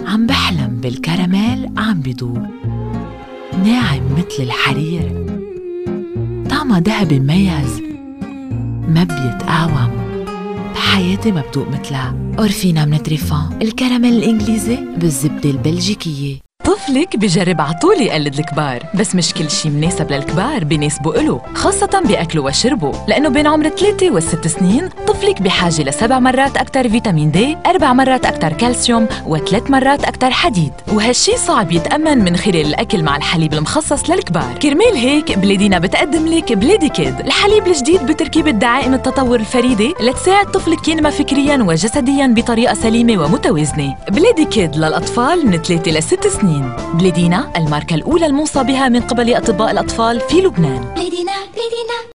عم بحلم بالكراميل عم بدوب، ناعم مثل الحرير، طعمه ذهبي مميز، ما بيتقاوم، بحياتي ما بدوق مثلها. أورفينا من تريفان، الكراميل الإنجليزي بالزبدة البلجيكية. طفلك بجرب عطول يقلد الكبار، بس مش كل شي مناسب للكبار بيناسبه إله، خاصة بأكله وشربه، لأنه بين عمر 3 و6 سنين طفلك بحاجة ل7 مرات أكتر فيتامين دي، 4 مرات أكتر كالسيوم، و3 مرات أكتر حديد، وهالشي صعب يتأمن من خلال الأكل مع الحليب المخصص للكبار. كرمال هيك بلادينا بتقدم لك بلادي كيد، الحليب الجديد بتركيبة دعائم التطور الفريدة لتساعد طفلك ينمى فكرياً وجسدياً بطريقة سليمة ومتوازنة. بلادي كيد للأطفال من 3 ل6 سنين. بلادينا الماركة الأولى الموصى بها من قبل أطباء الأطفال في لبنان.